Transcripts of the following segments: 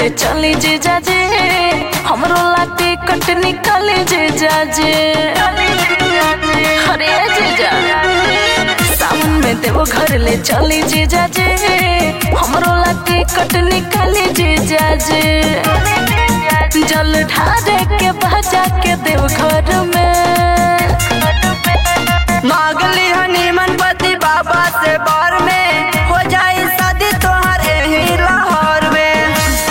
ले चली जे जाजे हमरो लाते कट निकाले जे जाजे अरे जीजा सावन में देव घर ले चली जे जाजे हमरो लाते कट निकाले जे जाजे जल ढारे के बजा के देव घर में मांगली हनीमन पति बाबा से बार में हो जाए शादी तोहर यही लाहौर में।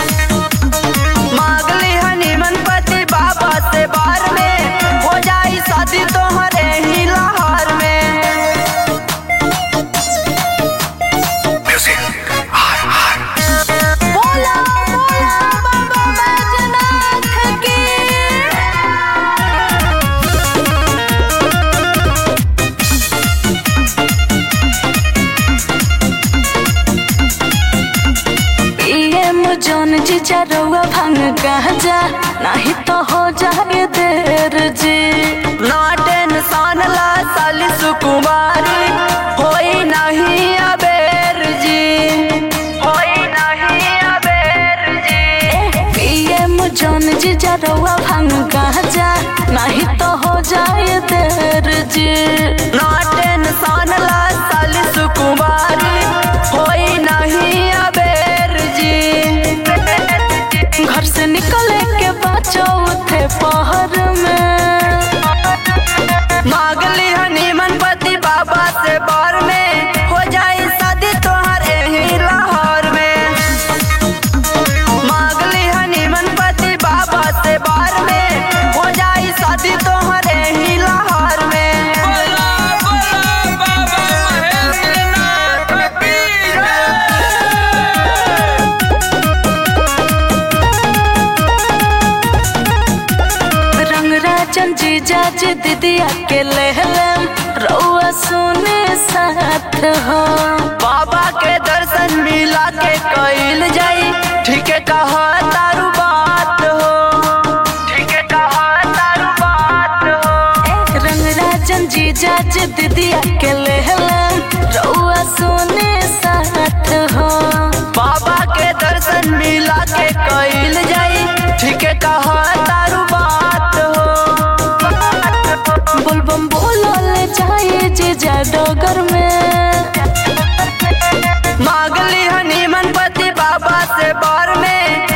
मांगली हनीमन पति बाबा से बार में हो जाए शादी तोहर यही लाहौर में। बोला बोला बाबा बैजनाथ की जौन जीजा रउआ भांग गाजा नहीं तो हो जाए देर जी ना टेंशन ला साली सुकुमारी होई नहीं अबेर जी, होई नहीं अबेर जी। पीएम जौन जीजा रउआ भांग गाजा नहीं तो हो जाए देर जी ना टेंशन ला साली सुकुमारी होई नहीं अबेर जी। घर से निकले के बचो उठे पहर में मांगली हनीमन पति बाबा से बार में हो जाए शादी तोहर यही लाहौर में। मांगली हनीमन पति बाबा से बार में हो जाए शादी तोहर यही लाहौर में। राजन जीजा जी दीदिया के लेहलम रउआ सुने साथ हो बाबा के दर्शन मिला के कइल जाई ठीक है कहा तारू बात हो, ठीक है कहा तारू बात हो। रंग राजन जीजा जी दीदिया के लेहलम रउआ सुने साथ हो बाबा के दर्शन मिला के कइल जाई ठीक है कहा तारू बात हो। बोलबम बोलो ले जाए जीजा डोगर में मांगली हनीमन पति बाबा से बार में